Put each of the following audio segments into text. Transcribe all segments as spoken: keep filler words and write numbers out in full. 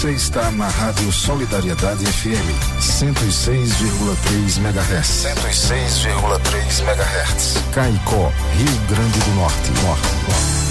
Você está na Rádio Solidariedade F M, cento e seis vírgula três megahertz. cento e seis vírgula três megahertz. Caicó, Rio Grande do Norte. Norte, Norte.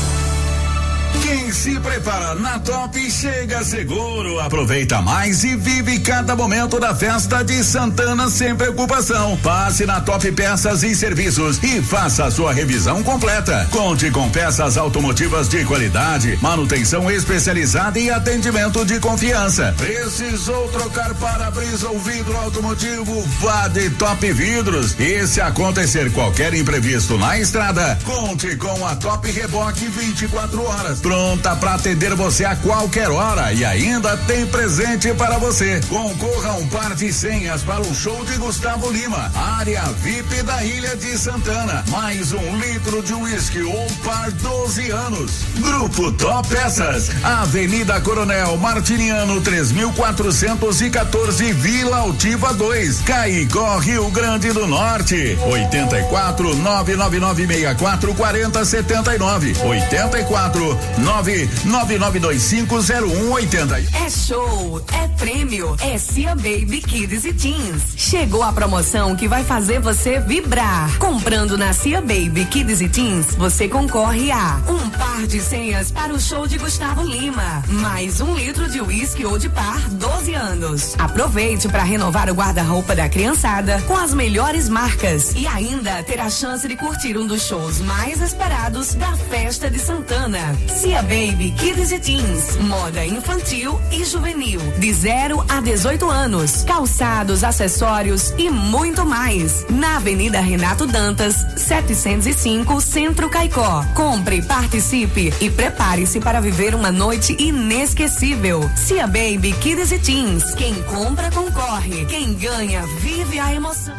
Quem se prepara na Top chega seguro, aproveita mais e vive cada momento da festa de Santana sem preocupação. Passe na Top Peças e Serviços e faça a sua revisão completa. Conte com peças automotivas de qualidade, manutenção especializada e atendimento de confiança. Precisou trocar para-brisa ou vidro automotivo? Vá de Top Vidros. E se acontecer qualquer imprevisto na estrada, conte com a Top Reboque vinte e quatro horas. Pronta para atender você a qualquer hora e ainda tem presente para você. Concorra a um par de senhas para o show de Gustavo Lima, área V I P da Ilha de Santana, mais um litro de uísque ou par doze anos. Grupo Top Peças, Avenida Coronel Martiniano três mil quatrocentos e quatorze, Vila Altiva dois, Caicó, Rio Grande do Norte. oitenta e quatro, nove nove nove seis quatro, quatro zero sete nove, oitenta e quatro, nove nove nove dois cinco zero um oito zero. É show, é prêmio, é Cia Baby Kids e Teens. Chegou a promoção que vai fazer você vibrar. Comprando na Cia Baby Kids e Teens, você concorre a um par de senhas para o show de Gustavo Lima, mais um litro de uísque ou de par doze anos. Aproveite para renovar o guarda-roupa da criançada com as melhores marcas e ainda ter a chance de curtir um dos shows mais esperados da festa de Santana. Cia Baby Kids e Teens, moda infantil e juvenil, de zero a dezoito anos, calçados, acessórios e muito mais. Na Avenida Renato Dantas, setecentos e cinco, Centro Caicó. Compre, participe e prepare-se para viver uma noite inesquecível. Cia Baby Kids e Teens, quem compra concorre, quem ganha vive a emoção.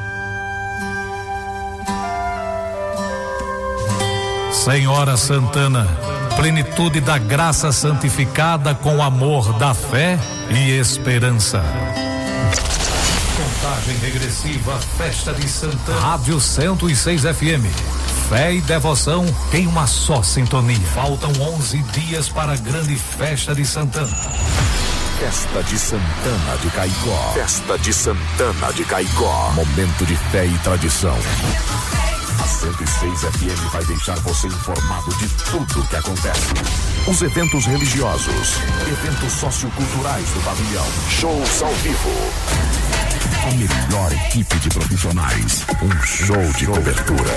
Senhora Santana, plenitude da graça santificada com amor da fé e esperança. Contagem regressiva, festa de Santana. Rádio cento e seis F M. Fé e devoção em uma só sintonia. Faltam onze dias para a grande festa de Santana. Festa de Santana de Caicó. Festa de Santana de Caicó. Momento de fé e tradição. A cento e seis F M vai deixar você informado de tudo que acontece. Os eventos religiosos, eventos socioculturais do pavilhão, shows ao vivo. A melhor equipe de profissionais, um show de cobertura.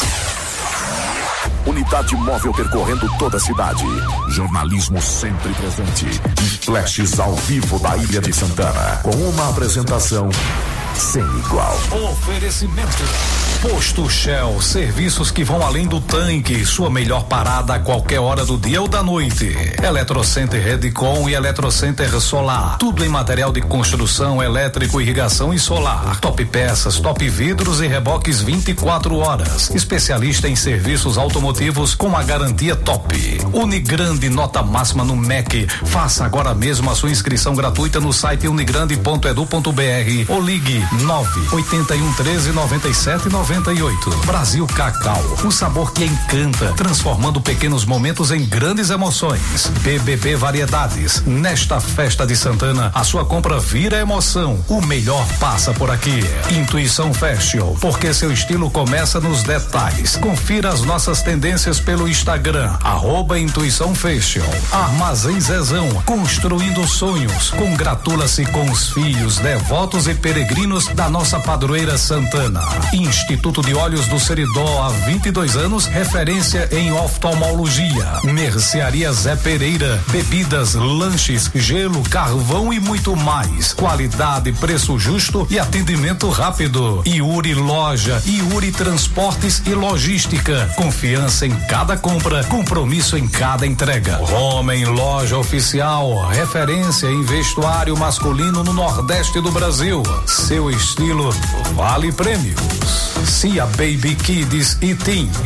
Unidade móvel percorrendo toda a cidade. Jornalismo sempre presente. E flashes ao vivo da Ilha de Santana. Com uma apresentação sem igual. Oferecimento Posto Shell, serviços que vão além do tanque, sua melhor parada a qualquer hora do dia ou da noite. Eletrocenter Redcon e Eletrocenter Solar, tudo em material de construção, elétrico, irrigação e solar. Top Peças, Top Vidros e reboques vinte e quatro horas. Especialista em serviços automotivos com a garantia top. Unigrande, nota máxima no M E C. Faça agora mesmo a sua inscrição gratuita no site unigrande ponto edu ponto br ou ligue nove oito um treze noventa e sete noventa e oito. Brasil Cacau, o sabor que encanta, transformando pequenos momentos em grandes emoções. B B B Variedades, nesta festa de Santana, a sua compra vira emoção. O melhor passa por aqui. Intuição Fashion, porque seu estilo começa nos detalhes. Confira as nossas tendências pelo Instagram, arroba Intuição Fashion. Armazém Zezão, construindo sonhos. Congratula-se com os filhos, devotos e peregrinos da nossa padroeira Santana. Instituto de Olhos do Seridó, há vinte e dois anos, referência em oftalmologia. Mercearia Zé Pereira, bebidas, lanches, gelo, carvão e muito mais. Qualidade, preço justo e atendimento rápido. Iuri Loja, Iuri Transportes e Logística. Confiança em cada compra, compromisso em cada entrega. Homem Loja Oficial, referência em vestuário masculino no Nordeste do Brasil. Seu estilo vale prêmios. Cia Baby Kids e Teens,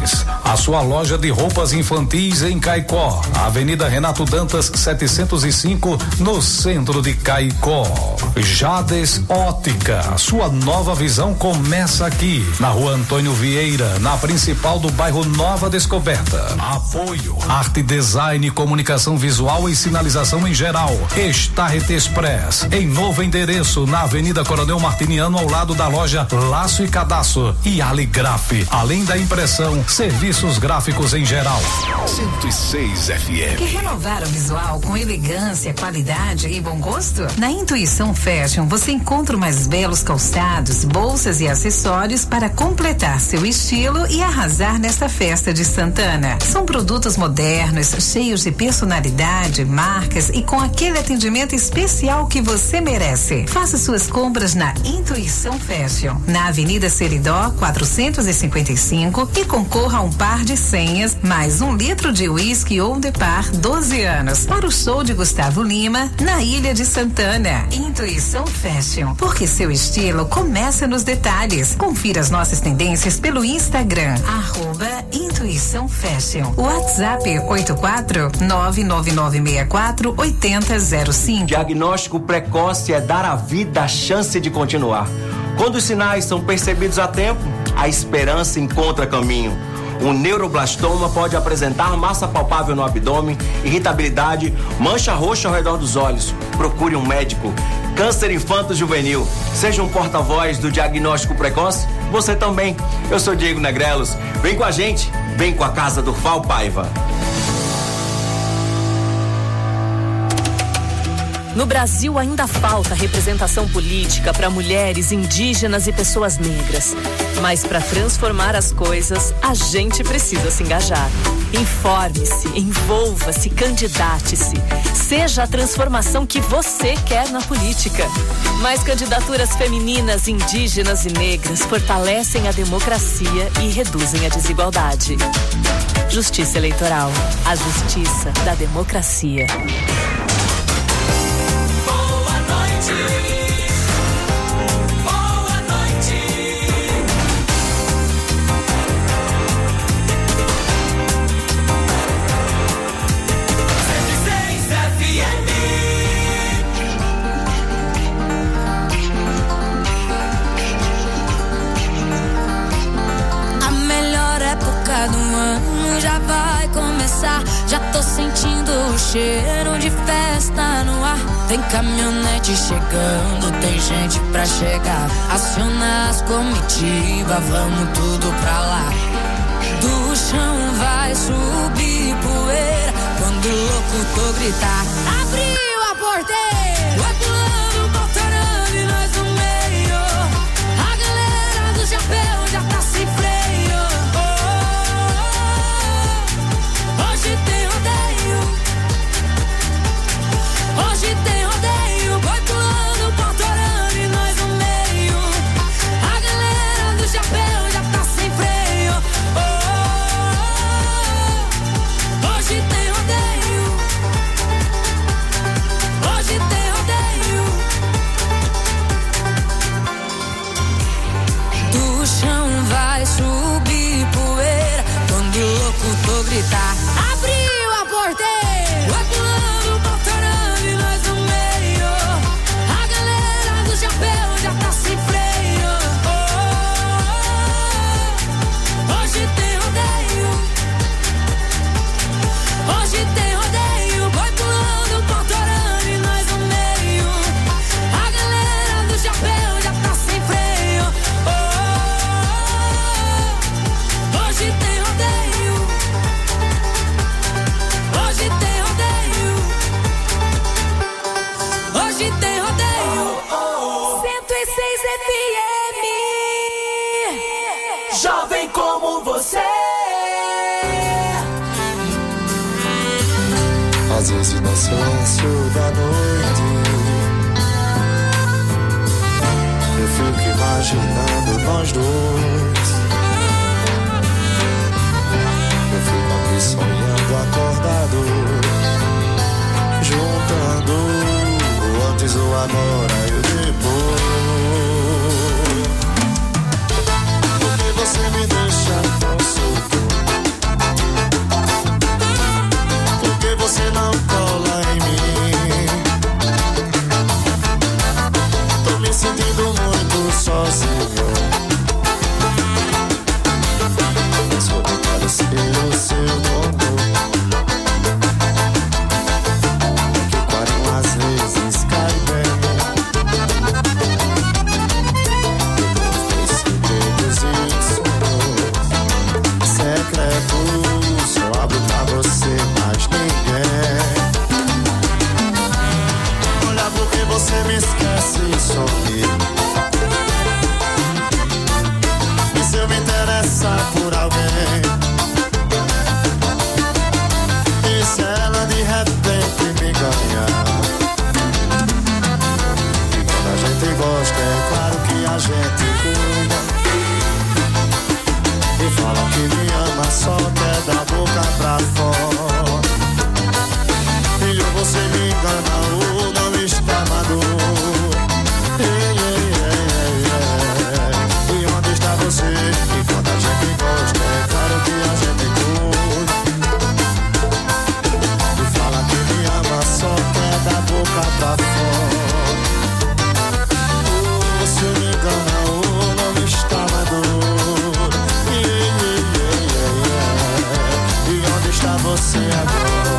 a sua loja de roupas infantis em Caicó, Avenida Renato Dantas setecentos e cinco, no centro de Caicó. Jades Ótica, sua nova visão começa aqui, na Rua Antônio Vieira, na principal do bairro Nova Descoberta. Apoio Arte Design, Comunicação Visual e Sinalização em geral. Starret Express, em novo endereço, na Avenida Coronel Martiniano, ao lado da loja Laço e Cadastro. E Aligraf, além da impressão, serviços gráficos em geral. cento e seis F M. Quer renovar o visual com elegância, qualidade e bom gosto? Na Intuição Fashion você encontra mais belos calçados, bolsas e acessórios para completar seu estilo e arrasar nesta festa de Santana. São produtos modernos, cheios de personalidade, marcas e com aquele atendimento especial que você merece. Faça suas compras na Intuição Fashion, na Avenida Seridó quatrocentos e cinquenta e cinco, e concorra a um par de senhas mais um litro de uísque ou de par doze anos para o show de Gustavo Lima na Ilha de Santana. Intuição Fashion, porque seu estilo começa nos detalhes. Confira as nossas tendências pelo Instagram, arroba Intuição Fashion. WhatsApp oito quatro nove nove nove seis quatro oito zero zero cinco. Diagnóstico precoce é dar à vida a chance de continuar. Quando os sinais são percebidos a tempo, a esperança encontra caminho. Um neuroblastoma pode apresentar massa palpável no abdômen, irritabilidade, mancha roxa ao redor dos olhos. Procure um médico. Câncer infanto-juvenil. Seja um porta-voz do diagnóstico precoce, você também. Eu sou Diego Negrelos. Vem com a gente, vem com a Casa do Fal Paiva. No Brasil ainda falta representação política para mulheres, indígenas e pessoas negras. Mas para transformar as coisas, a gente precisa se engajar. Informe-se, envolva-se, candidate-se. Seja a transformação que você quer na política. Mais candidaturas femininas, indígenas e negras fortalecem a democracia e reduzem a desigualdade. Justiça Eleitoral, a justiça da democracia. Já tô sentindo o cheiro de festa no ar. Tem caminhonete chegando, tem gente pra chegar. Aciona as comitivas, vamos tudo pra lá. Do chão vai subir poeira quando o locutor gritar: abriu a porteira! Vai pulando, voltando e nós no meio. A galera do chapéu já tá sem freio. Hoje tem rodeio, hoje tem rodeio, vai pulando, portorando e nós no meio. A galera do chapéu já tá sem freio. Oh, oh, oh. Hoje tem rodeio, hoje tem rodeio. Do chão vai subir poeira quando o locutor gritar: abriu a porteira! Vai pulando, voltando e nós no meio. A galera do chapéu já tá sem freio. Oh, oh, oh. Hoje tem rodeio, hoje tem rodeio. Vai pulando, voltando e nós no meio. A galera do chapéu já tá sem freio. Oh, oh, oh. Hoje tem rodeio, hoje tem rodeio, hoje tem rodeio. cento e seis F M. Jovem como você. Às vezes no silêncio da noite eu fico imaginando nós dois. Eu fico aqui sonhando acordado, juntando o antes, o agora e o depois. Porque você me deixa tão solto, Senhor. Só eu quero ser o seu dono. Que quatro às vezes cai bem. Pelos teus segredos e sonhos secretos, eu abro pra você, mas ninguém. Olha porque você me esquece e sorri. E se eu me interessar por alguém? E se ela de repente me ganhar? E quando a gente gosta, é claro que a gente cuida. E fala que me ama, só quer da boca pra fora. E ou você me engana ou não está maduro. Ei, ei, ei, ei, ei. E onde está você? E quando a gente gosta, é claro que a gente cuida. E fala que me ama, só quer da boca pra fora. Ou você me engana ou não está maduro. Ei, ei, ei, ei, ei. E onde está você agora?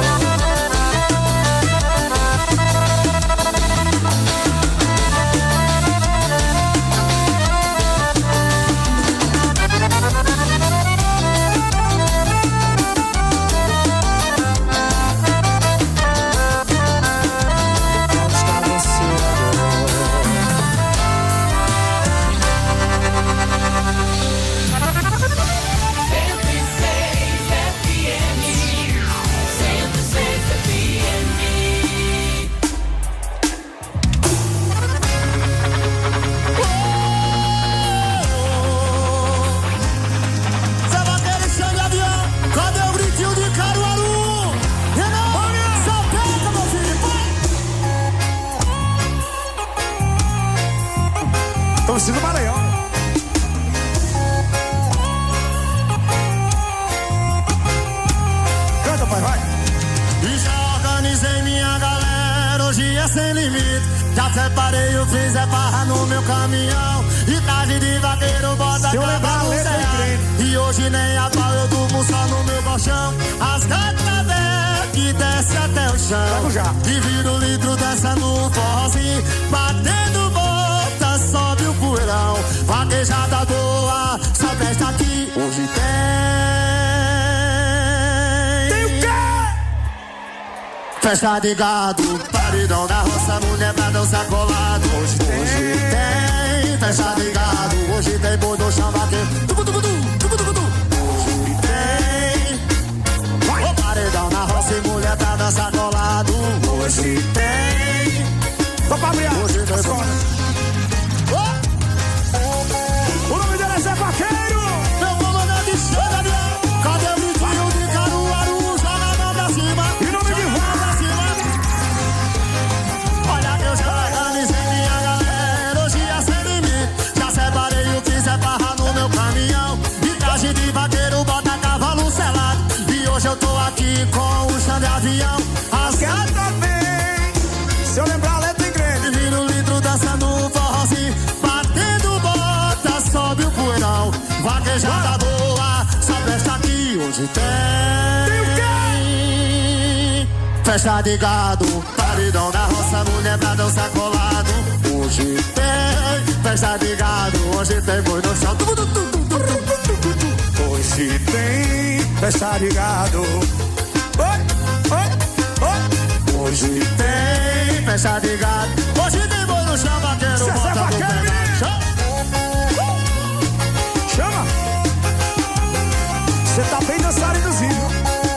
Torcida do Maranhão. Canta, pai, vai. E já organizei minha galera, hoje é sem limite. Já separei o fiz é barra no meu caminhão. E tarde de vaqueiro, bota a capa no céu. E hoje nem a pau, eu durmo só no meu colchão. As gatas velhas que desce até o chão. E vira o litro dessa no forrozinho. Batendo bota, sobe o poeirão. Vaquejada boa, só presta aqui. Hoje tem. Tem o quê? Festa de gado, paredão da roça, mulher pra dançar colado. Hoje tem, hoje tem festa de gado, hoje tem boi no chão vaqueiro. Hoje tem o paredão na roça e mulher pra dançar colado. Hoje tem. Hoje tem boi. O nome dele é Zé Vaqueiro. Eu vou mandar de chão, Gabriel. Cadê o vizinho de Caruaru? Joga a mão pra cima. E nome de Rua. Olha que eu já organizei minha galera, hoje é sem limite. Já separei o que é barra no meu caminhão. De traje de vaqueiro, bota cavalo selado. E hoje eu tô aqui com o chão de avião. As gatas vem, se eu lembrar a letra em grande. Vira o litro dançando um forrozinho. Batendo bota, sobe o poeirão. Vaquejada boa, só presta aqui. Hoje tem. Tem o quê? Festa de gado, paredão da roça, mulher pra dançar colado. Hoje tem festa de gado, hoje tem boi no chão. Hoje tem festa de gado. Oi, oi, oi. Hoje tem festa de gado, hoje tem boi no chão, vaqueiro. Zé Bota no Vaqueiro, pé. Chama. Você tá bem dançarinozinho.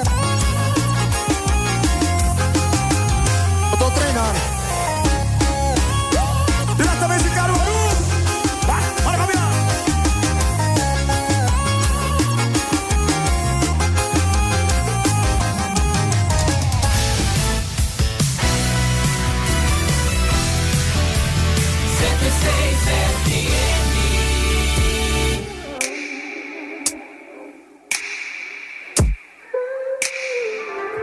Tô treinando. Diretamente de Caruaru. Vai, bora, Fabiano. cento e seis F M.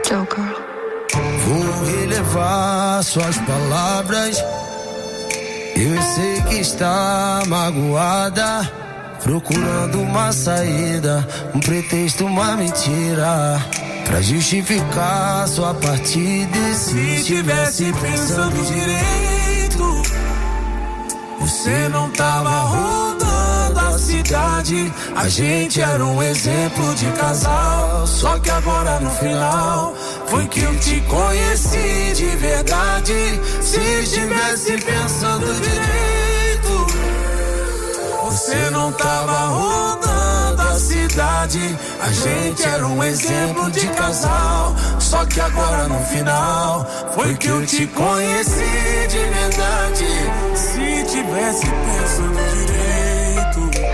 Vou relevar suas palavras Eu sei que está magoada, procurando uma saída, um pretexto, uma mentira, pra justificar sua partida. E se tivesse pensando direito, você não tava rodando a cidade. A gente era um exemplo de casal, só que agora no final foi que eu te conheci de verdade. Se tivesse pensando direito, você não tava rodando a cidade. A gente era um exemplo de casal, só que agora no final foi que eu te conheci de verdade. Se tivesse pensando direito.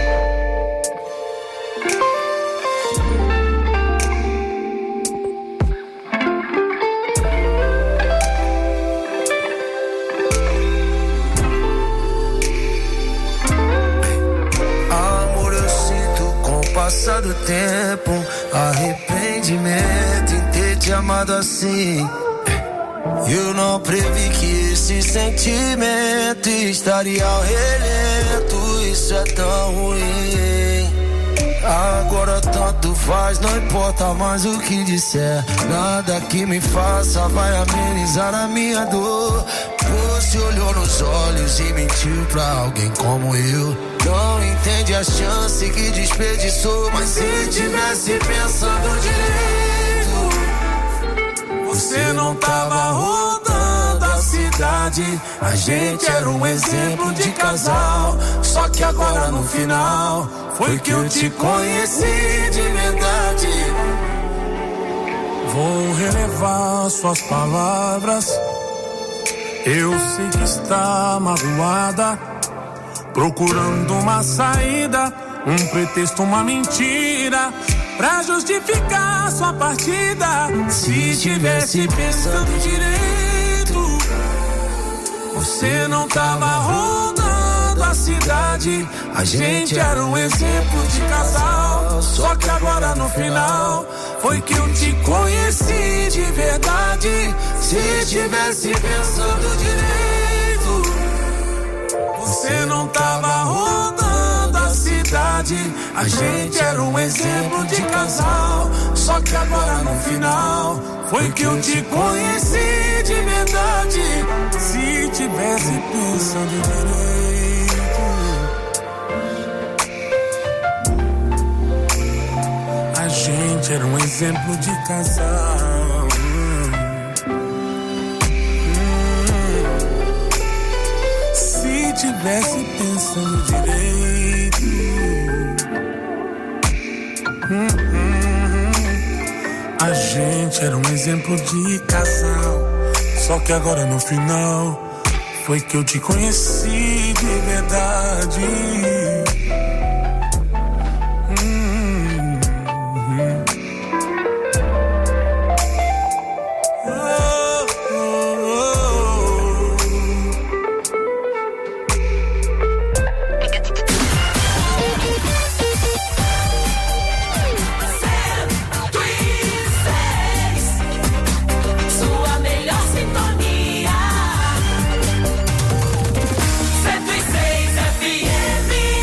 Passado tempo, arrependimento em ter te amado assim. Eu não previ que esse sentimento estaria ao relento. Isso é tão ruim. Agora tanto faz, não importa mais o que disser. Nada que me faça vai amenizar a minha dor. Você olhou nos olhos e mentiu pra alguém como eu. Não entende a chance que desperdiçou. Mas se tivesse pensando direito, você não tava rodando a cidade. A gente era um exemplo de casal, só que agora no final foi que eu te conheci de verdade. Vou relevar suas palavras. Eu sei que está magoada, procurando uma saída, um pretexto, uma mentira, pra justificar sua partida. Se tivesse pensando direito, você não tava rodando a cidade. A gente era um exemplo de casal, só que agora no final foi que eu te conheci de verdade. Se tivesse pensando direito, você não tava rodando a cidade. A gente era um exemplo de casal, só que agora no final foi que eu te conheci de verdade. Se tivesse pensando direito, a gente era um exemplo de casal. Se tivesse pensando direito, hum, hum, a gente era um exemplo de casal, só que agora no final foi que eu te conheci de verdade. Hum, hum. Oh, oh, oh. Sua melhor sintonia, cento e seis F M.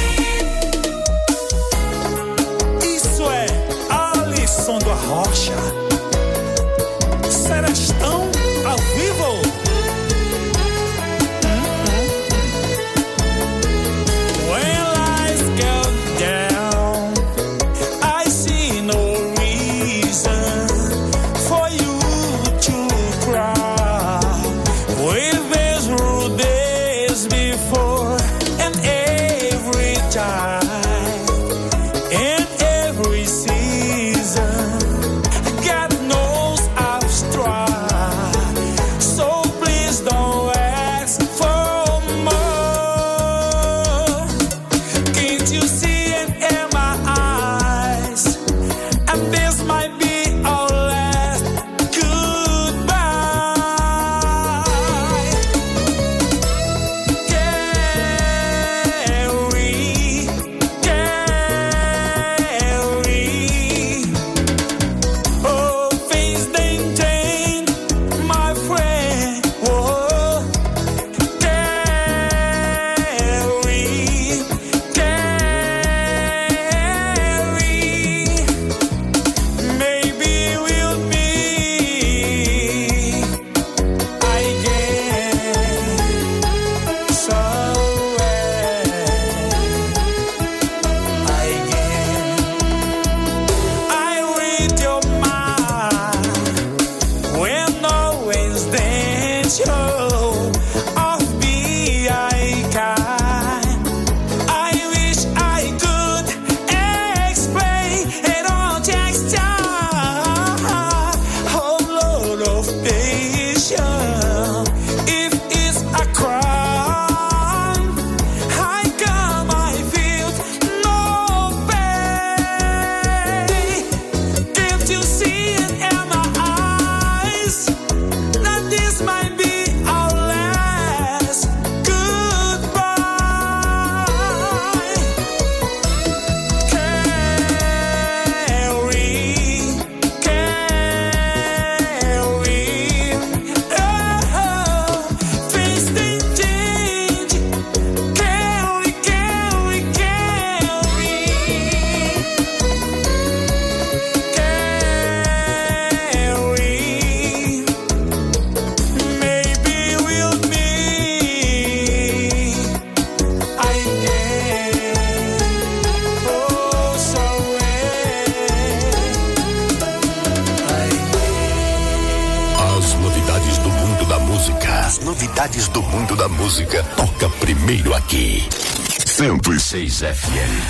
da música toca primeiro aqui. cento e seis F M.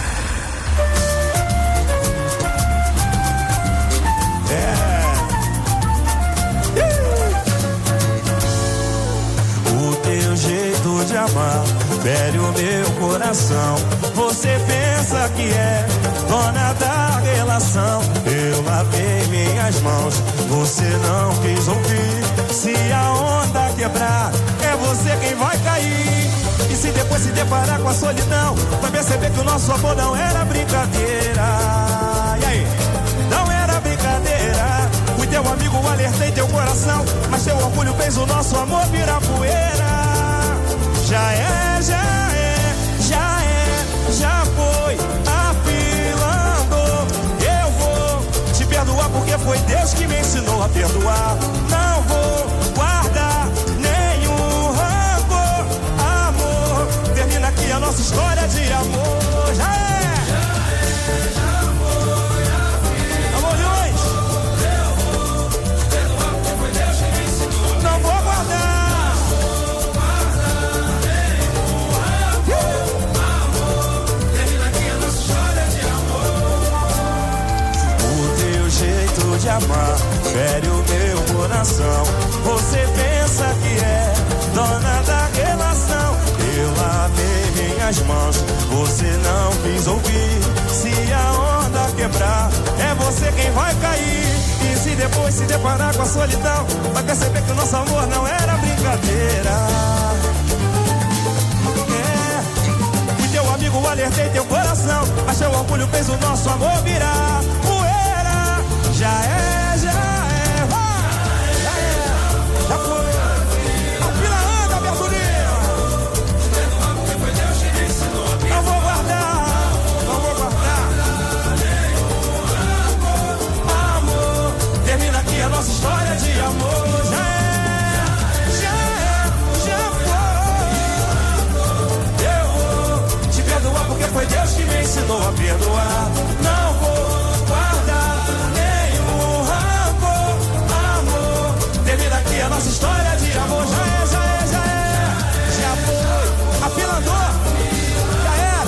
O teu jeito de amar fere o meu coração. Você pensa que é dona da relação. Eu lavei minhas mãos, você não quis ouvir. Se a onda quebrar, é você quem vai cair. E se depois se deparar com a solidão, vai perceber que o nosso amor não era brincadeira. E aí? Não era brincadeira. Fui teu amigo, alertei teu coração, mas teu orgulho fez o nosso amor virar poeira. Já é, já é, já é, já foi, afilando. Eu vou te perdoar porque foi Deus que me ensinou a perdoar. Não vou guardar nenhum rancor, amor. Termina aqui a nossa história de amor. Já é. De amar, fere o meu coração. Você pensa que é dona da relação. Eu lavei minhas mãos, você não quis ouvir. Se a onda quebrar, é você quem vai cair. E se depois se deparar com a solidão, vai perceber que o nosso amor não era brincadeira. É, fui teu amigo, alertei teu coração, mas teu orgulho fez o nosso amor virar poeira. Já é, já é, vai, já é, já foi. A fila anda, aberturinha. Não vou guardar, não vou guardar. Amor, termina aqui a nossa história de amor. Já é, já é, já foi. Eu vou te perdoar porque foi Deus que me ensinou a perdoar. Não vou guardar. Termina aqui a nossa história de amor. Já é, já é, já é. Já foi. A fila andou. Já era.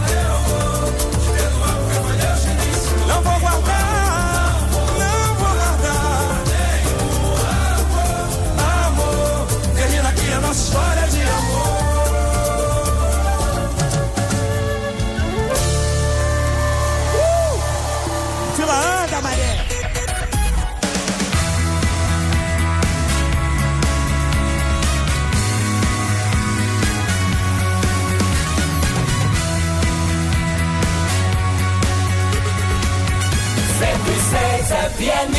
Não vou guardar. Não vou guardar. Amor. Termina aqui a nossa história de amor. Uh! Fila anda, Maria. F M.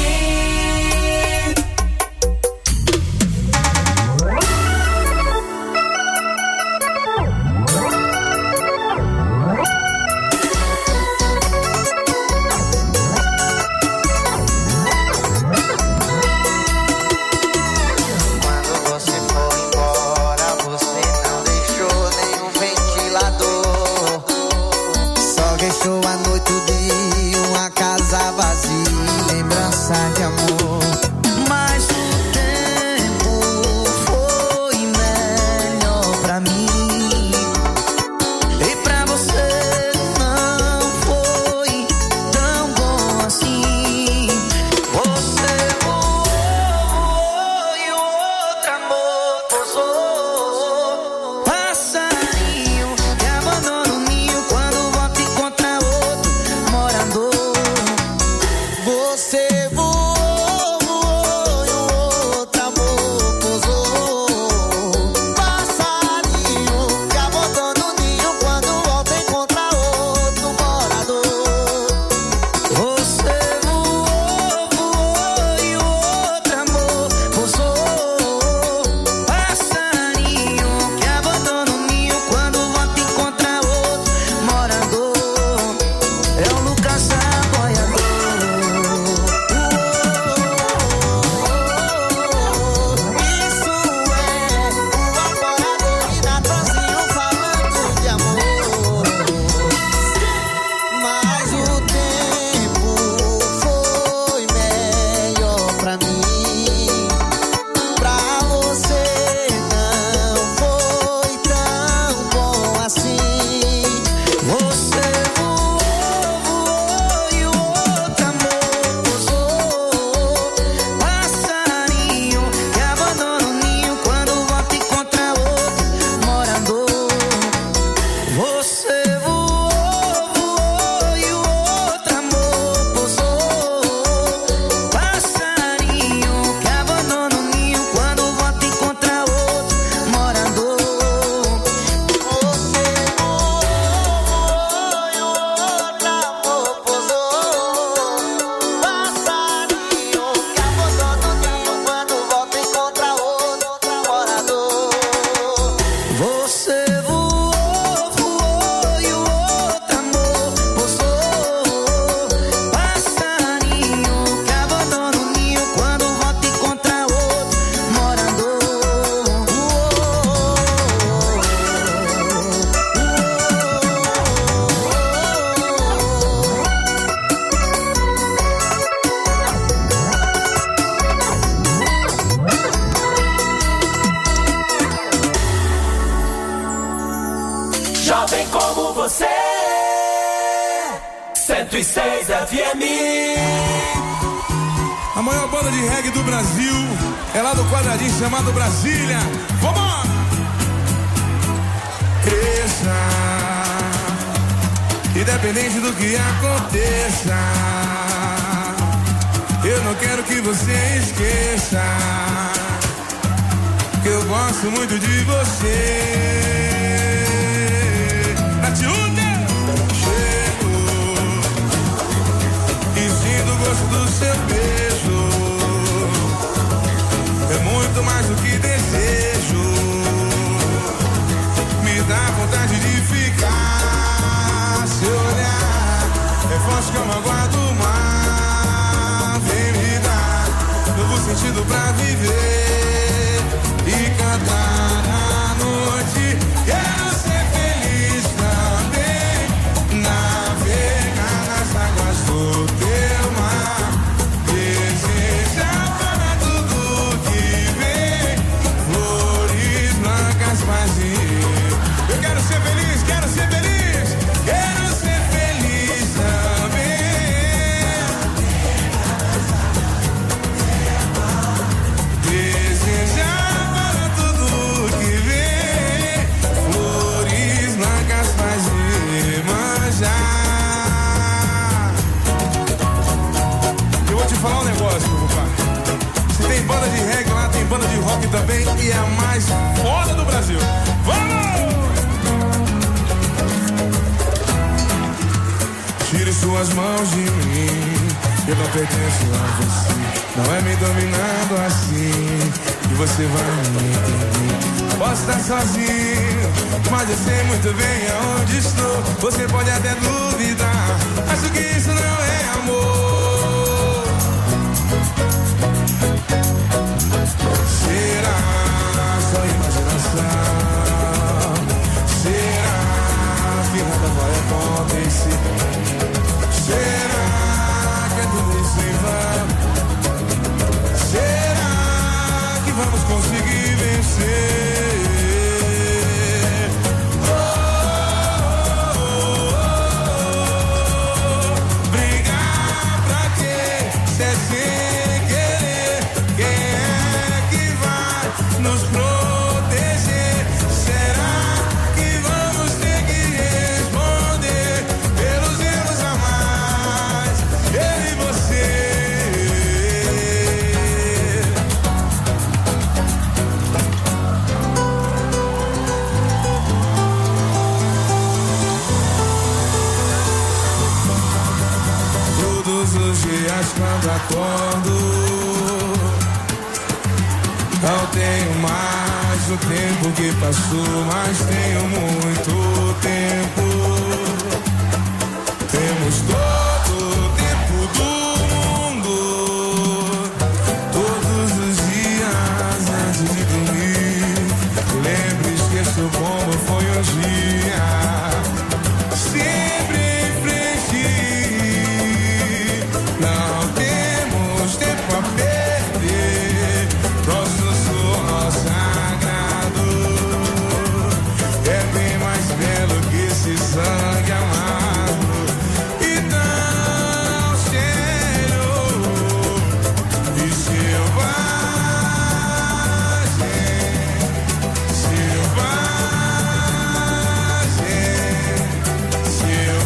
Deixou a noite, o dia, uma casa vazia, lembrança de amor. Você voou, voou e o outro amor pousou. Passarinho que abandona o ninho quando volta encontra outro morador. Jovem como você, cento e seis F M. A maior banda de reggae do Brasil é lá do quadradinho chamado Brasília. Vamos! Cresça, independente do que aconteça, eu não quero que você esqueça que eu gosto muito de você. Chego e sinto o gosto do seu beijo. É muito mais do que desejo. Me dá vontade de ficar. Seu olhar é forte como a água do mar. Vem me dar novo sentido pra viver e cantar na noite. Quero ser feliz também, navegar nas águas do teu mar, desejar para tudo que vem, flores blancas vazias. Eu quero ser feliz, quero ser feliz, quero ser feliz também. Desejar para tudo que vem, flores blancas fazer manjar. Eu vou te falar um negócio, meu pai. Se tem banda de reggae lá, tem banda de rock também, e é a mais foda do Brasil. Vamos! Tire suas mãos de mim, eu não pertenço a você. Não é me dominando assim que você vai me entender. Posso estar sozinho, mas eu sei muito bem aonde estou. Você pode até duvidar, acho que isso não é amor. Será só imaginação? Será que nada vai acontecer? Será que é tudo isso em vão? Será que vamos conseguir vencer? Oh, oh, oh, oh. Brigar pra quê? Se é sem querer, quem é que vai nos proteger? Será que vamos ter que responder pelos erros a mais? Eu e você. Todos os dias quando acordo, não tenho mais o tempo que passou, mas tenho muito tempo. Temos todo o tempo do mundo, todos os dias antes de dormir. Lembre, esqueça como foi um dia, sempre em frente. Não temos tempo a perder, nosso suor sagrado é bem mais belo que esse sangue amado. Então, cheiro e selvagem, selvagem,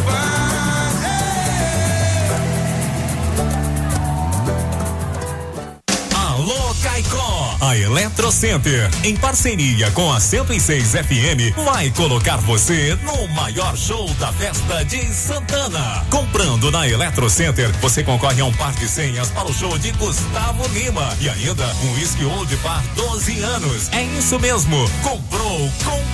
selvagem. Alô, Caicó! A Eletro Center, em parceria com a cento e seis F M, vai colocar você no maior show da festa de Santana. Comprando na Eletro Center, você concorre a um par de senhas para o show de Gustavo Lima e ainda um whisky Old Par doze anos. É isso mesmo, comprou, comprou.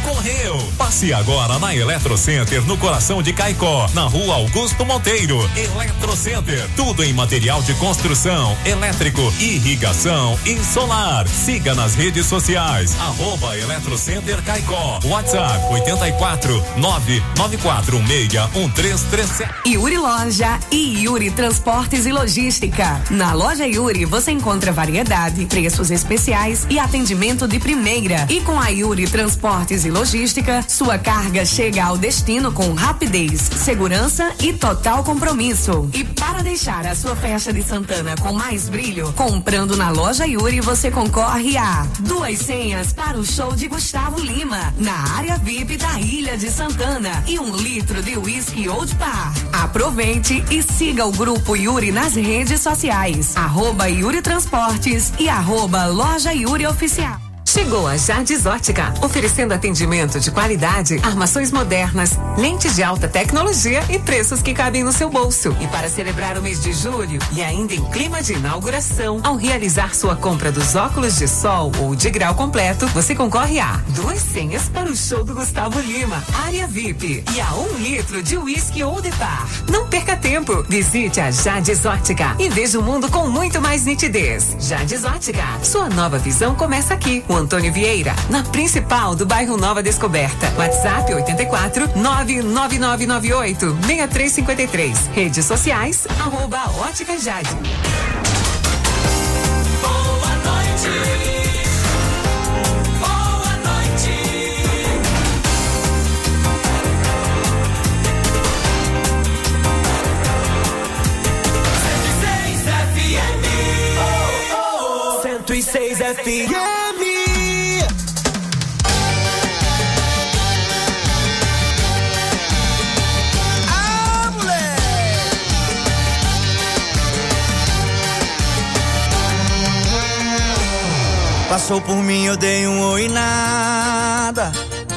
correu. Passe agora na Eletrocenter, no coração de Caicó, na rua Augusto Monteiro. Eletrocenter, tudo em material de construção, elétrico, irrigação e solar. Siga nas redes sociais, arroba Eletrocenter Caicó. WhatsApp oitenta e quatro, nove nove quatro seis, um três três sete. Yuri Loja e Yuri Transportes e Logística. Na loja Yuri você encontra variedade, preços especiais e atendimento de primeira. E com a Yuri Transportes e Logística, sua carga chega ao destino com rapidez, segurança e total compromisso. E para deixar a sua festa de Santana com mais brilho, comprando na loja Yuri você concorre a duas senhas para o show de Gustavo Lima na área V I P da Ilha de Santana e um litro de whisky Old Par. Aproveite e siga o grupo Yuri nas redes sociais, arroba Yuri Transportes e arroba Loja Yuri Oficial. Chegou a Jardes Ótica, oferecendo atendimento de qualidade, armações modernas, lentes de alta tecnologia e preços que cabem no seu bolso. E para celebrar o mês de julho e ainda em clima de inauguração, ao realizar sua compra dos óculos de sol ou de grau completo, você concorre a duas senhas para o show do Gustavo Lima, área V I P, e a um litro de whisky Old Par. Não perca tempo, visite a Jardes Ótica e veja o mundo com muito mais nitidez. Jardes Ótica, sua nova visão começa aqui. O Antônio Vieira, na principal do bairro Nova Descoberta. WhatsApp oitenta e quatro, nove nove nove nove oito, seis três cinco três. Redes sociais, arroba Ótica Jade. Boa noite. Boa noite. cento e seis F M. Oh, oh, oh. cento e seis F M. Passou por mim, eu dei um oi nada.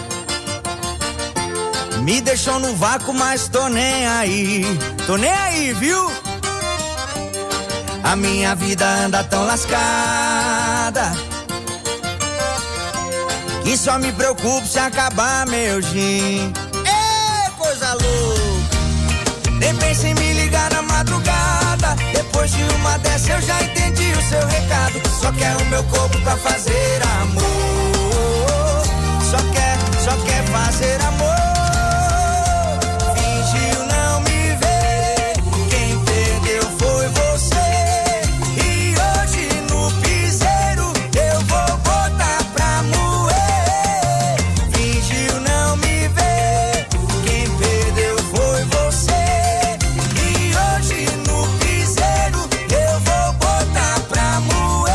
Me deixou no vácuo, mas tô nem aí. Tô nem aí, viu? A minha vida anda tão lascada que só me preocupo se acabar meu gin. Ê, coisa louca. Nem pense em me ligar na madrugada. Depois de uma dessa eu já entendi o seu recado. Só quer o meu corpo pra fazer amor. Só quer, só quer fazer amor. Fingiu não me ver. Quem perdeu foi você. E hoje no piseiro eu vou botar pra moer. Fingiu não me ver. Quem perdeu foi você. E hoje no piseiro eu vou botar pra moer.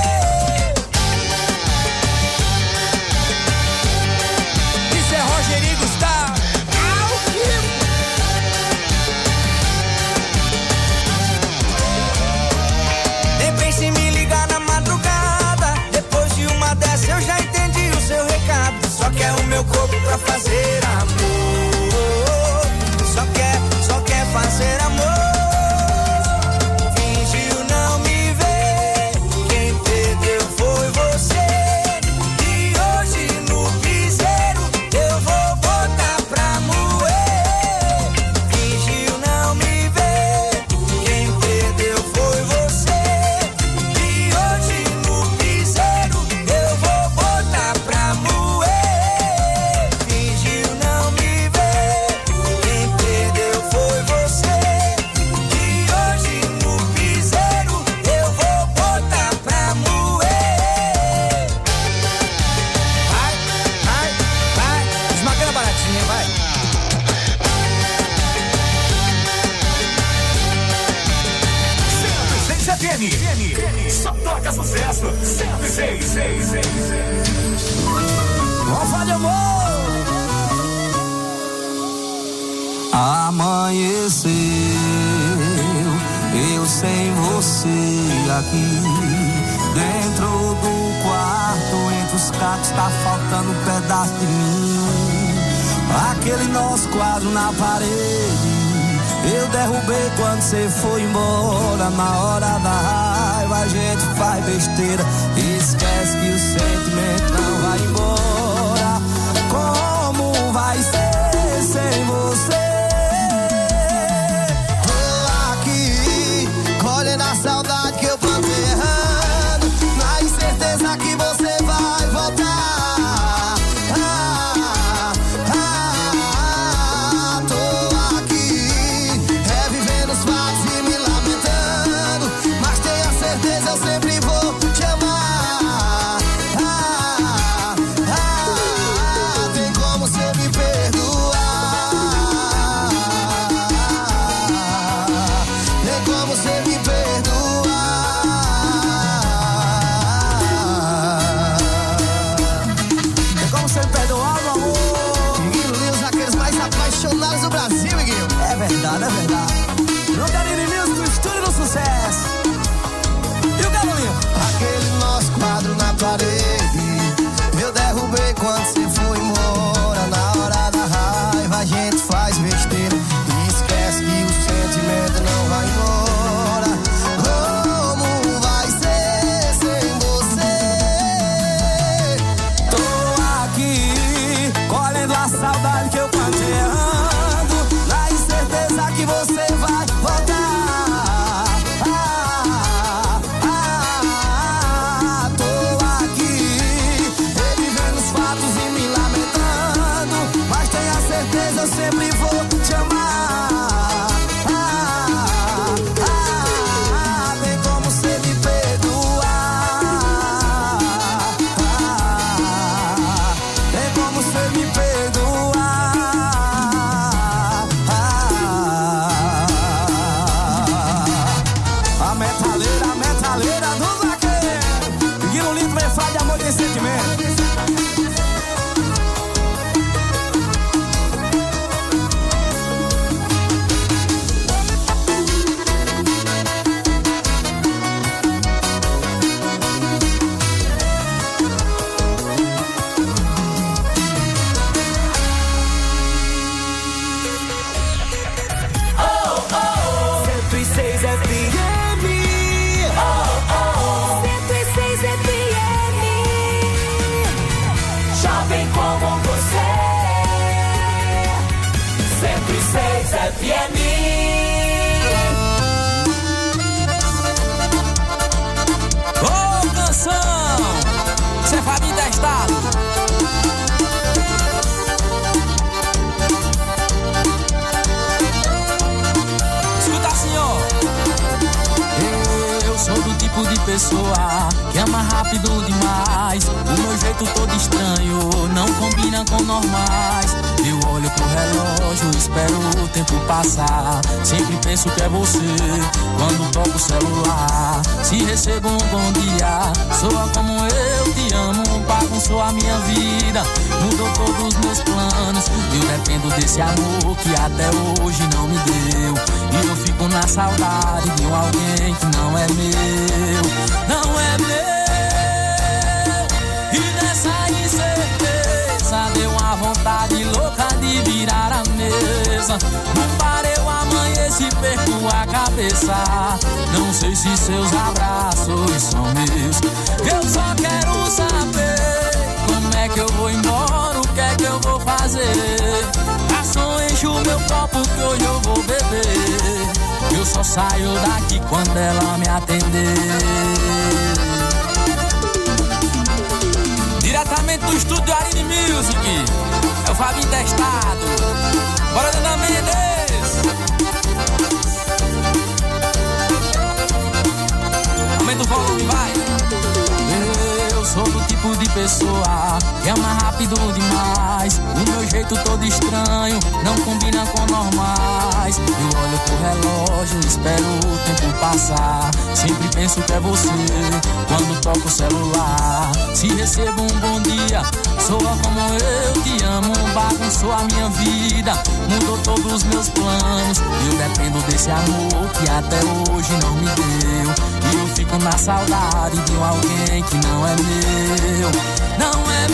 Isso é Rogerinho Gustavo. Ao vivo. Nem pense em me ligar na madrugada. Depois de uma dessa eu já entendi o seu recado. Só quer o meu corpo pra fazer amor. Só quer, só quer fazer amor. Fingiu não me ver. Quem perdeu foi você. E hoje no piseiro eu vou botar pra moer. Fingiu não me ver. Quem perdeu foi você. E hoje no piseiro eu vou botar pra moer. Fingiu não me ver. Quem perdeu foi você. E hoje no piseiro eu vou botar pra moer. Vai, vai, vai. Esmagando a baratinha, vai. cento e seis F M. Só toca sucesso. cento e seis, seis, seis. Vamos falar de amor. Amanheceu, eu sem você aqui. Dentro do quarto, entre os cacos, tá faltando um pedaço de mim. Aquele nosso quadro na parede, eu derrubei quando você foi embora. Na hora da raiva a gente faz besteira. Esquece que o sentimento não vai embora. Com saudade que eu plantei errando, na incerteza que você vai voltar. Ah, ah, tô aqui, revivendo os fatos e me lamentando, mas tenha certeza eu sempre vou te amar. Ah, ah, tem como você me perdoar. Ah, tem como você me perdoar. A metaleira, a metaleira do vaqueiro. Guilherme Lindo vem falar de amor e sentimento. cento e seis F M. Oh, oh. cento e seis F M. Jovem como você. cento e seis F M. Ô, canção! Cê é Fabinho Testado. Escuta assim, ó. Eu sou do tipo de pessoa que ama rápido demais. O meu jeito todo estranho não combina com normais. Eu olho pro relógio, espero o tempo passar. Sempre penso que é você quando toco o celular. Se recebo um bom dia, soa como eu te amo. Bagunçou a minha vida, mudou todos os meus planos. Eu dependo desse amor que até hoje não me deu. E eu fico na saudade de um alguém que não é meu. Não é meu. E nessa incerteza deu uma vontade louca de virar a mesa. Não parei, eu amanheci, perco a cabeça. Não sei se seus abraços são meus. Eu só quero saber como é que eu vou embora, o que é que eu vou fazer. Garçom, enche o meu copo que hoje eu vou beber. Eu só saio daqui quando ela me atender. Diretamente do estúdio Arine Music, é o Fabinho Testado. Bora, Dona Mendes. Aumenta o volume, vai. Eu sou do tipo de pessoa que ama rápido demais. O meu jeito todo estranho não combina com normais. Eu olho pro relógio, espero o tempo passar. Sempre penso que é você quando toco o celular. Se recebo um bom dia, soa como eu te amo. Bagunçou a minha vida, mudou todos os meus planos. Eu dependo desse amor que até hoje não me deu. E eu fico na saudade de um alguém que não é meu. Não é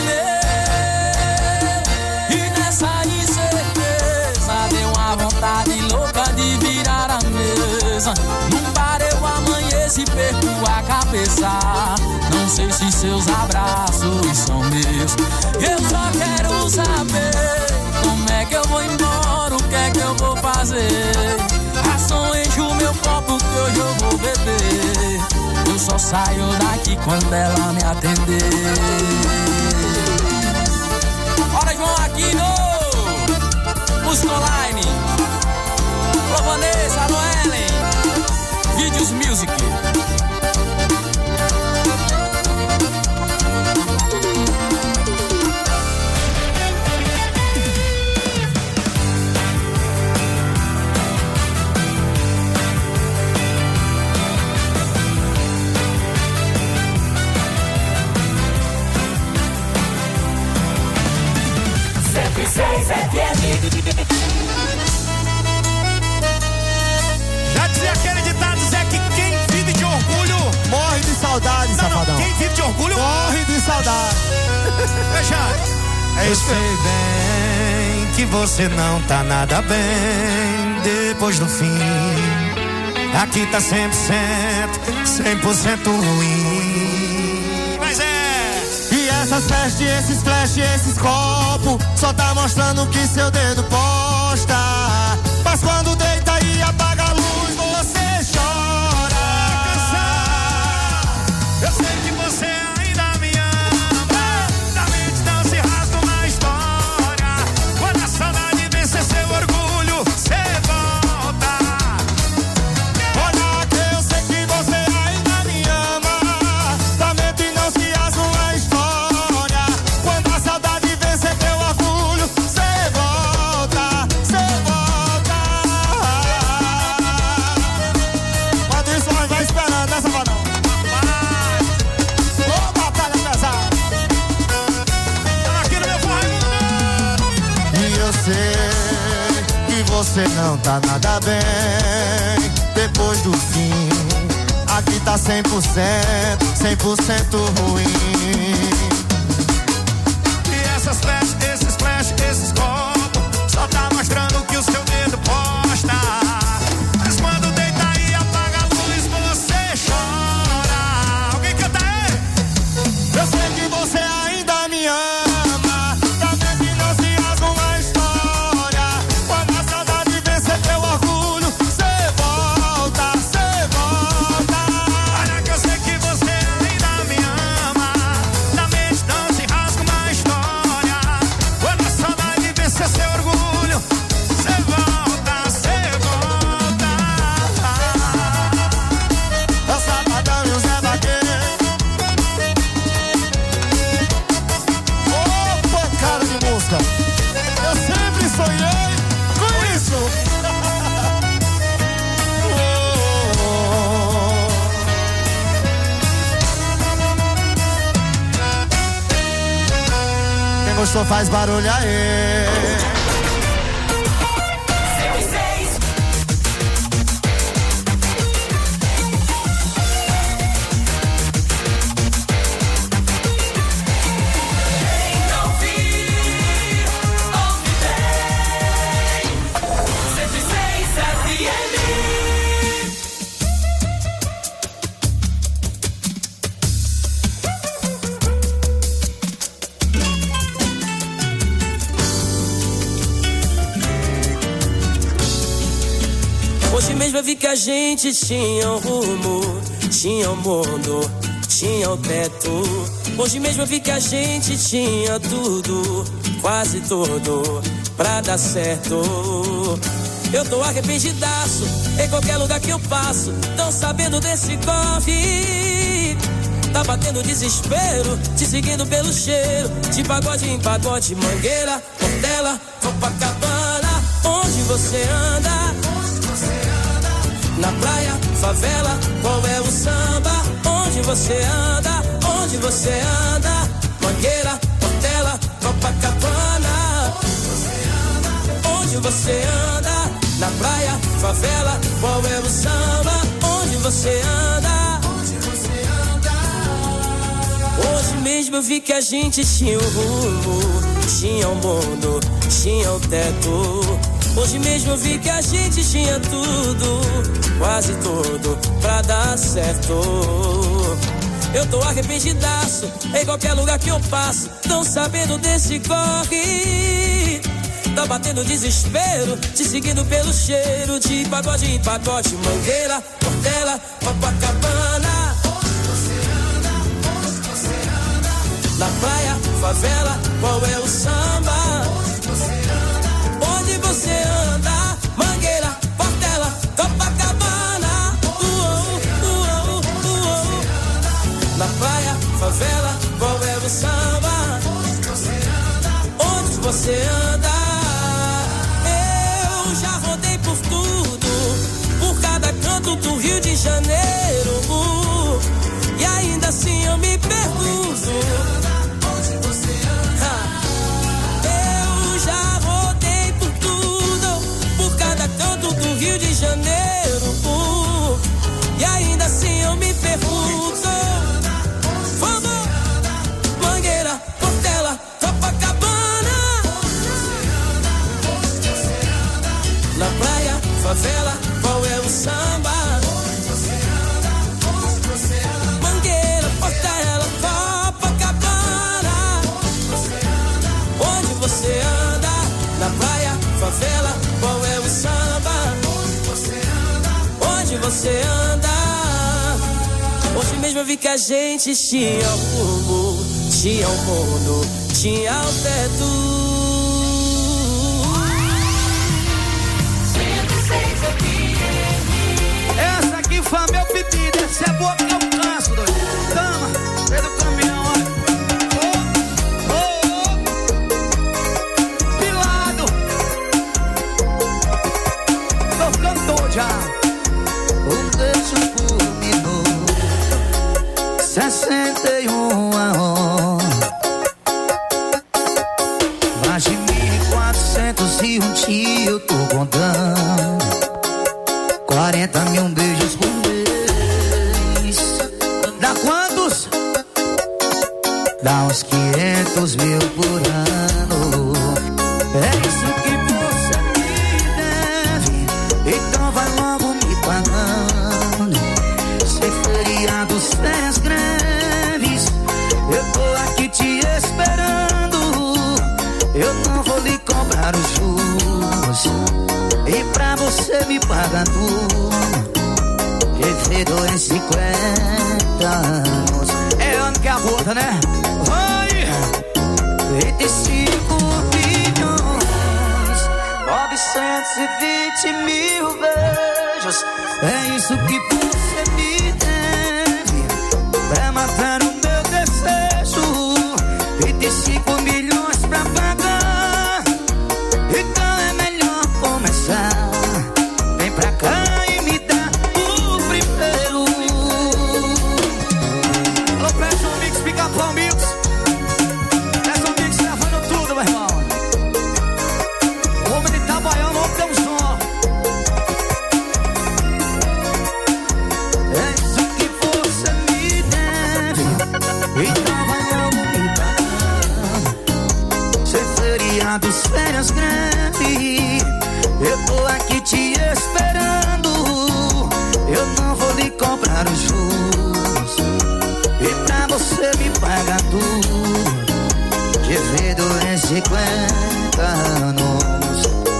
meu. E nessa incerteza deu uma vontade louca de virar a mesa. Não parei, eu amanheci, perco a cabeça. Não sei se seus abraços são meus. Eu só quero saber como é que eu vou embora, o que é que eu vou fazer. Garçom, enche o meu copo que hoje eu vou beber. Eu só saio daqui quando ela me atender. Bora, João Aquino, música online. Alô, Vanessa, alô, Ellen, Vídeos Music. cento e seis F M. Já dizia aquele ditado, Zé, que quem vive de orgulho morre de saudade, não, safadão. Não, quem vive de orgulho morre de saudade. Fecha. É isso. Eu sei bem que você não tá nada bem depois do fim. Aqui tá cem por cento, cem por cento ruim. Mas é. E essas festas, esses flash, esses copos só tá mostrando que seu dedo posta. Mas quando deita e apaga a luz, você chora. Eu sei que você ainda me ama, na mente não se rasga uma história. Quando a saudade vencer seu orgulho, você volta. Olha que eu sei que você ainda me ama, na mente não se rasga uma história. Quando a saudade vencer teu orgulho, você volta, você volta. Quando isso nós vai esperando, né, Safadão? Ô, batalha pesada. Aqui no meu forró. E eu sei que você não tá nada bem depois do fim. Aqui tá cem por cento, cem por cento ruim. E essas flash, esses flash, esses copos só tá mostrando que o seu dedo posta. Mas quando deita e apaga a luz, você chora. Alguém canta aí? Eu sei que você ainda me ama, também que não se rasga uma história. Quando a saudade vencer teu orgulho, você volta, você volta. Olha que eu sei que você ainda me ama, na mente não se rasga uma história. Quando a saudade vencer seu orgulho, você volta, você volta. É o Safadão e o Zé Vaqueiro. Ô, pancada de música. Eu sempre sonhei com isso. Quem gostou faz barulho aí. Hoje mesmo eu vi que a gente tinha um rumo, tinha um mundo, tinha um teto. Hoje mesmo eu vi que a gente tinha tudo, quase tudo, pra dar certo. Eu tô arrependidaço, em qualquer lugar que eu passo, tão sabendo desse corre. Tá batendo desespero, te seguindo pelo cheiro, de pagode em pagode, Mangueira, Portela, Copacabana. Onde você anda? Na praia, favela, qual é o samba? Onde você anda? Onde você anda? Mangueira, Portela, Copacabana. Onde você anda? Na praia, favela, qual é o samba? Onde você anda? Hoje mesmo eu vi que a gente tinha um rumo, tinha um mundo, tinha um teto. Hoje mesmo eu vi que a gente tinha tudo, quase tudo, pra dar certo. Eu tô arrependidaço, em qualquer lugar que eu passo, tão sabendo desse corre. Tá batendo desespero, te seguindo pelo cheiro, de pagode em pagode, Mangueira, Portela, Copacabana. Na praia, favela, qual é o samba? Onde você anda? Mangueira, Portela, Copacabana. Uou, uou, uou. Na praia, favela, qual é o samba? Onde você anda? Eu já rodei por tudo, por cada canto do Rio de Janeiro, e ainda assim eu me pergunto. Eu já rodei por tudo, por cada canto do Rio de Janeiro, e ainda assim eu me pergunto. Vamos! Mangueira, Portela, Copacabana. Na praia, favela, qual é o samba? Mangueira, Portela, Copacabana. anda? Na praia, favela, qual é o samba? Onde você anda? Onde você anda? Hoje mesmo eu vi que a gente tinha rumo, tinha o mundo, tinha o teto. Essa aqui foi meu pedido, essa é boa que eu canso, doido. Tama, vem do caminhão, olha. Oh, oh, oh. Pilado. Tô ficando doido já. Um beijo por minuto, sessenta e uma horas. Mais de mil e quatrocentos e um dia eu tô contando. Quarenta mil beijos por mês. Dá quantos? Dá uns quinhentos mil por ano. É isso que você me deve, então vai logo me pagando. Sem feriado, sem as greves, eu tô aqui te esperando. Eu não vou lhe cobrar os juros, e pra você me paga tudo. G V cinquenta anos. É ano que é a gota, né? Vai! vinte e cinco bilhões, novecentos e vinte mil beijos. É isso que você me deve, pra matar o meu desejo. vinte e cinco milhões pra pagar, então é melhor começar. Vem pra cá e me dá o primeiro. Alô, presta um mix, pica pão mix. Presta um mix levando tudo, meu irmão. O homem de Itabaiana, o homem tem um som. É isso que você me deve, então vai logo me pagar. Sem feriado, férias greve, eu tô aqui te esperando. Eu não vou lhe cobrar os juros, e pra você me paga tudo. De vida em cinquenta anos.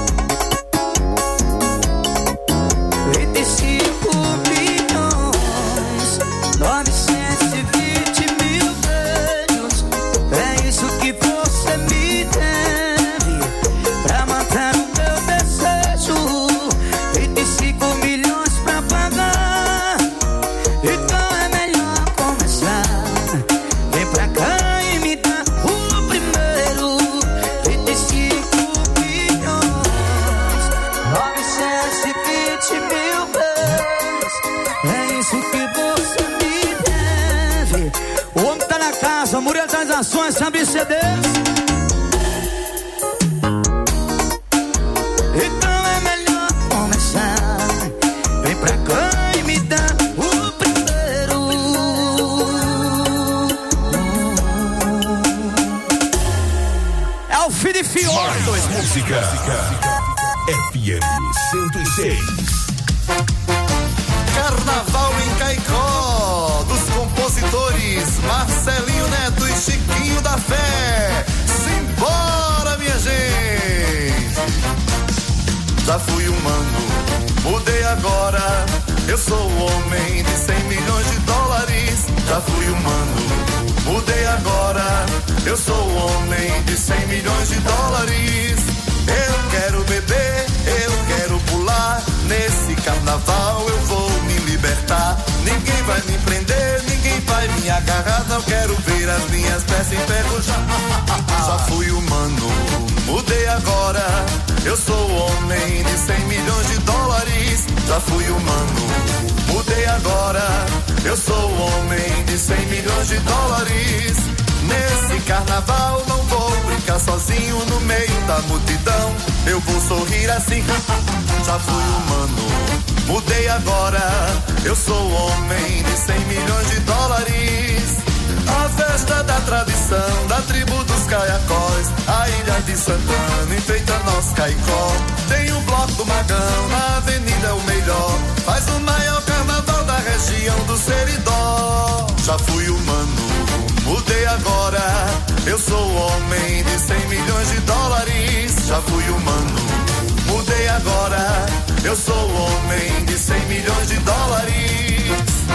Vinte e cinco bilhões, novecentos e vinte mil beijos. É isso que você me deve, pra matar o meu desejo. vinte e cinco milhões pra pagar, então é melhor começar. Vem pra cá e me dá o primeiro. vinte e cinco bilhões, novecentos e vinte mil beijos. É isso que você me deve. O homem tá na casa, Murilo das Ações, sabe C Ds. Então é melhor começar. Vem pra cá e me dá o primeiro. É o filho de Fiora. Mais música. F M cento e seis. Carnaval em Caicó, dos compositores Marcelinho Neto e Chiquinho da Fé. Simbora, minha gente! Já fui humano, mudei agora. Eu sou o homem de cem milhões de dólares. Já fui humano, mudei agora. Eu sou o homem de cem milhões de dólares. Eu quero beber, eu quero pular. Nesse carnaval eu vou me libertar. Ninguém vai me prender, ninguém vai me agarrar. Não quero ver as minhas peças enferrujar. Já fui humano, mudei agora. Eu sou o homem de cem milhões de dólares. Já fui humano, mudei agora. Eu sou o homem de cem milhões de dólares. Nesse carnaval não vou brincar sozinho no meio da multidão. Eu vou sorrir assim. Já fui humano, mudei agora. Eu sou o homem de cem milhões de dólares. A festa da tradição da tribo dos caiacós. A ilha de Santana enfeita nosso Caicó. Tem o bloco do Magão, na avenida é o melhor. Faz o maior carnaval da região do Seridó. Já fui humano, mudei agora. Eu sou o homem de cem milhões de dólares. Já fui humano, mudei agora. Eu sou o homem de cem milhões de dólares.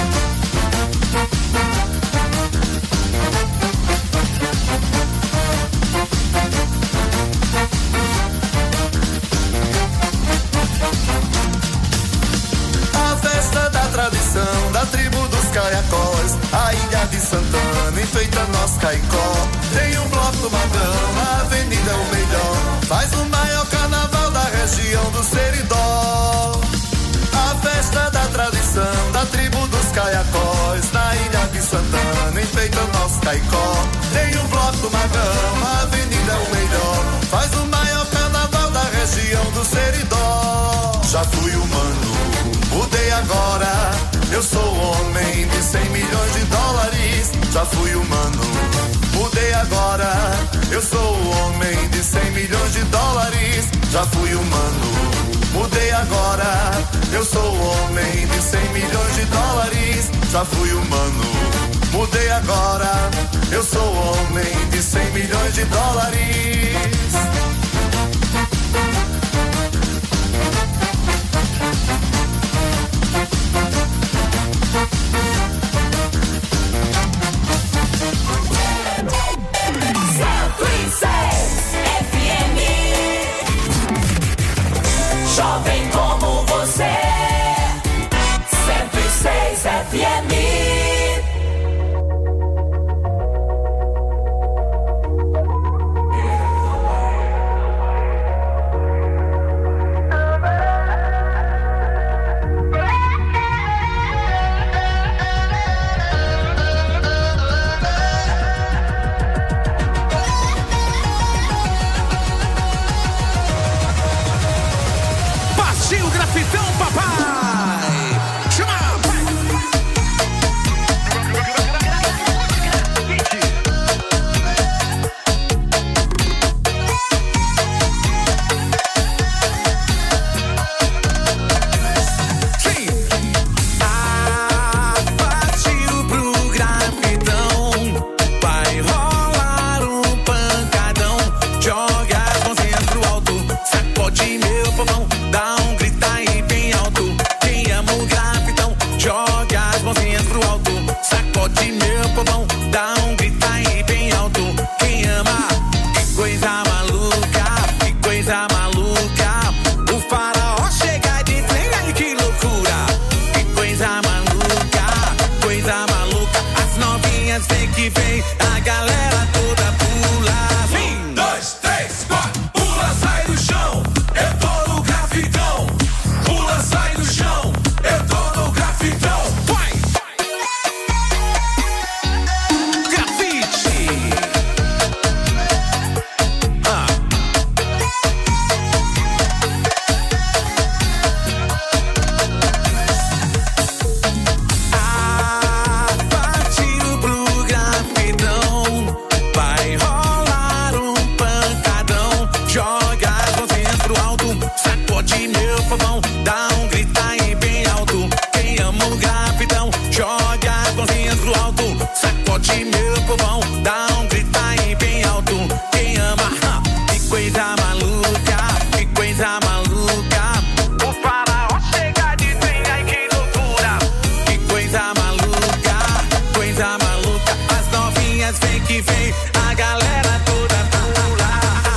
A festa da tradição da tribo dos caiacós, a ilha de Santana enfeita nosso Caicó. Tem um bloco do Magrão, a avenida é o melhor, faz o maior carnaval da região do Seridó. A festa da tradição da tribo dos caiacós, na ilha de Santana enfeita nosso Caicó. Tem um bloco do Magrão, a avenida é o melhor, faz o maior carnaval da região do Seridó. Já fui humano, mudei agora. Eu sou homem de cem milhões de dólares. Já fui humano, mudei agora. Eu sou o homem de cem milhões de dólares. Já fui humano, mudei agora. Eu sou o homem de cem milhões de dólares. Já fui humano, mudei agora. Eu sou o homem de cem milhões de dólares. Jovem como você, cento e seis F M. Partiu o grafitão, papai! Chama! Sim! Ah, partiu pro grafitão, vai rolar um pancadão, joga as mãozinhas pro alto, sacode meu povão, dá um grita aí bem alto. Quem ama o grafitão, joga as mãozinhas pro alto, sacode meu povão, dá um grita aí bem alto. Quem ama, que coisa maluca, que coisa maluca. O faraó chega de trem, ai que loucura. Que coisa maluca, coisa maluca. As novinhas vem que vem, a galera toda pula. Um, dois, três, quatro, pula, sai do chão. Eu tô no grafitão. Pula, sai do chão. Eu tô no grafitão. Vai! Grafite! Ah. Ah, partiu pro grafitão, vai rolar um pancadão, joga as mãozinhas pro alto, sacode meu povão, dá um grita aí bem alto. Quem ama o grafitão, joga as mãozinhas pro alto, sacode meu povão, dá um grita aí bem alto. Quem ama, ha, que coisa maluca, que coisa maluca. O faraó chega de trem, ai que loucura. Que coisa maluca, coisa maluca. As novinhas vem que vem, a galera toda pula.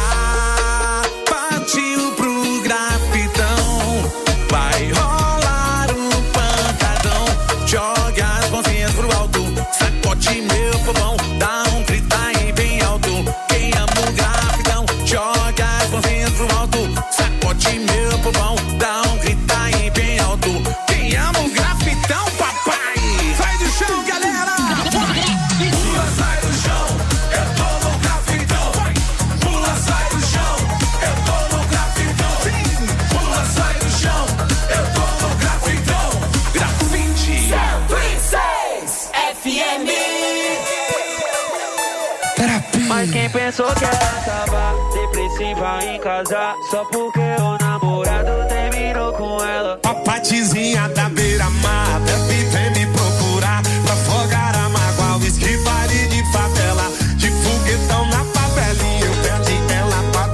Partiu pro grafitão, vai rolar um pancadão, joga as mãozinhas pro alto, sacode meu povão, dá um grita aí bem alto. Quem ama o grafitão, joga as mãozinhas pro alto, sacode meu povão, dá um grita aí bem alto. Quem ama o grafitão, papai, sai do chão, galera. Pula, sai do chão, eu tô no grafitão. Pula, sai do chão, eu tô no grafitão. Pula, sai do chão, eu tô no grafitão. Grafite cento e seis F M. Mas quem pensou que ela tava depressiva em casa só porque o namorado terminou com ela. A patizinha da beira-mar deve vem me procurar pra afogar a mágoa, whisky, baile de favela, de foguetão na favelinha. Eu perdi ela pra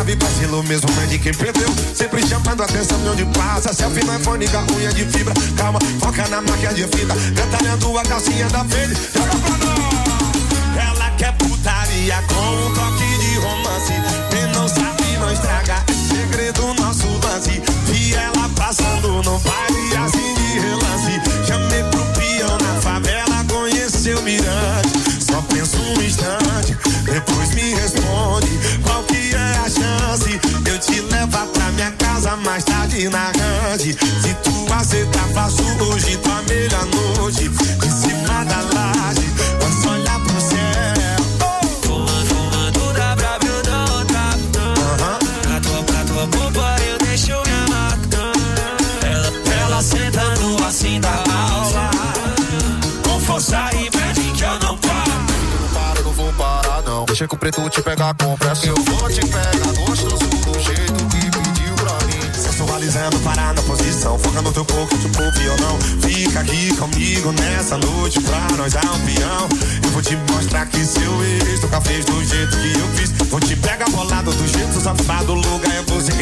Leve vacilo mesmo, não é de quem perdeu. Sempre chamando atenção de onde passa. Selfie não é fônica, unha de fibra. Calma, foca na máquina de fita. Detalhando a calcinha da Fede. Joga pra nós! Ela quer putaria com um toque de romance. Quem não sabe não estraga, é segredo nosso lance. Vi ela passando no baile assim de relance. Chamei pro peão na favela, conheceu Mirante. Só penso um instante, depois me responde. Qual que é a chance? Eu te levar pra minha casa mais tarde na grande. Se tu aceitar, faço hoje tua melhor noite. Em cima da laje, posso olhar pro céu. Fumando, fumando, dá pra ver o não, tá? Pra tua, pra tua boba eu deixo minha marca. Ela, ela sentando assim da aula. Com força e pede que eu não paro. Vou parar não, deixa que o preto te pegar com pressa. Eu vou te pegar gostoso do jeito que pediu pra mim. Sensualizando, parar na posição. Foca no teu corpo, tipo violão. Fica aqui comigo nessa noite pra nós dar um peão. Eu vou te mostrar que seu ex nunca fez do jeito que eu fiz. Vou te pegar bolado do jeito safado, o lugar é você.